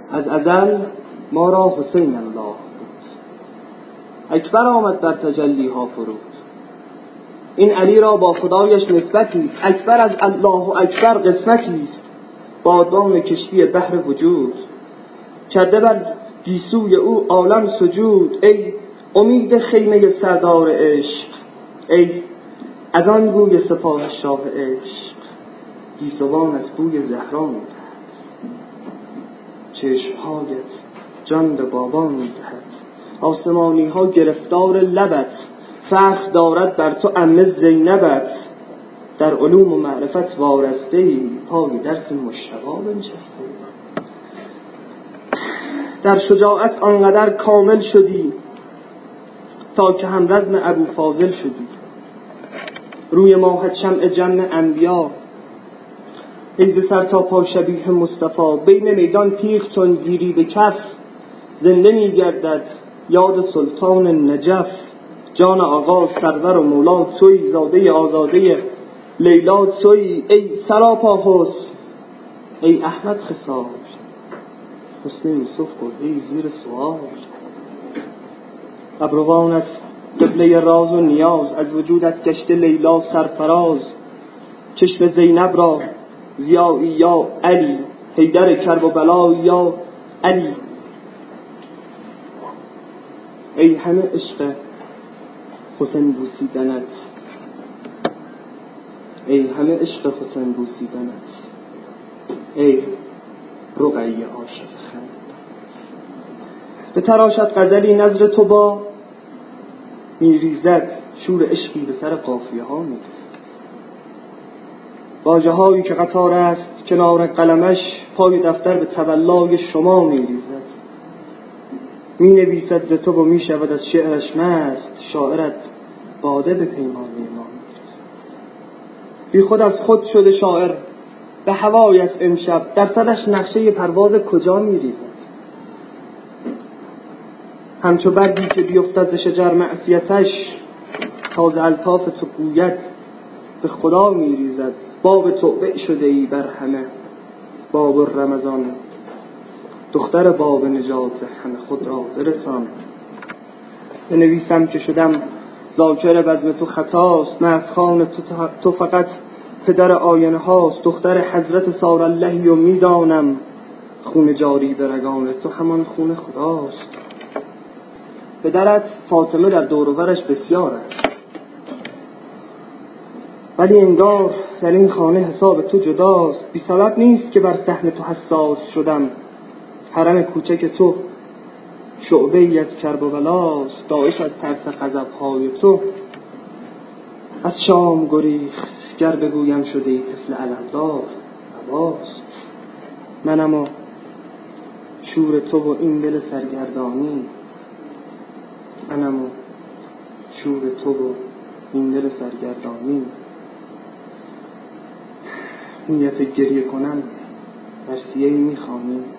از ازل ما را حسین الله بود، اکبر آمد بر تجلی ها فرود. این علی را با خدایش نسبتی است، اکبر از الله اکبر قسمتی است. بادبان کشتی بحر وجود، کرده بر گیسوی او عالم سجود. ای امید خیمه سردار عشق، ای از آن بوی سپاه شاه عشق. گیسوان از بوی زهرا می‌دهد، چشمهایت جان به بابا می‌دهد. آسمانی ها گرفتار لبت، فخر دارد بر تو عمه زینبت. در علوم و معرفت وارسته‌ای، پای درس مجتبی بنشسته‌ای. در شجاعت آنقدر کامل شدی، تا که هم رزم ابو فاضل شدی. روی ماهت شمع جمع انبیا، ای ز سر تا پا شبیه مصطفی. بین میدان تیغ چون گیری به کف، زنده می گردد یاد سلطان نجف. جان آقا سرور و مولا تویی، زاده آزاده لیلا تویی. ای سراپا حسن، ای احمد خصال، حسن یوسف گرده زیر سوال. ابروانت قبله راز و نیاز، از وجودت گشته لیلا سرفراز. چشم زینب را ضیایی یا علی، حیدر کرب و بلا یا علی. ای همه عشق حسین بوسیدنت، ای همه عشق حسین بوسیدنت. ای رقیه عاشق خندت. به تراشت غزلی نظر تو با میریزد، شور عشقی به سر قافیه ها میرسد. واژه هایی که قطار است کنار قلمش، پای دفتر به تولای شما میریزد. می نویسد ز تو و می شود از شعرش مست، شاعرت باده به پیمانه ما میرسد. بی خود از خود شده شاعر به هوای از امشب، در سرش نقشه پرواز کجا میریزد. همچو برگی که بیفتد ز شجر معصیتش، تازه الطاف تو گوید به خدا میریزد. باب توبه شده ای بر همه، باب رمضان دختر باب نجات همه. خود را برسان بنویسم که شدم ذاکر بزم تو خطاست. مدخان تو فقط پدر آینه هاست. دختر حضرت سار اللهی و میدانم، خون جاری به رگان تو همان خون خداست. پدرت فاطمه در دور و برش بسیار است، ولی انگار در این خانه حساب تو جداست. بی سبب نیست که بر صحن تو حساس شدم، حرم کوچک تو شعبه ای از کرب و بلاست. داعش از ترس غضب‌های تو از شام گریخت، گر بگویم شده ای طفل علمدار رواست. منم و شور تو و این دل سرگردانی، منم و شور تو و این دل سرگردانی. نیت گریه کنم در سیه‌ای می‌خوانی،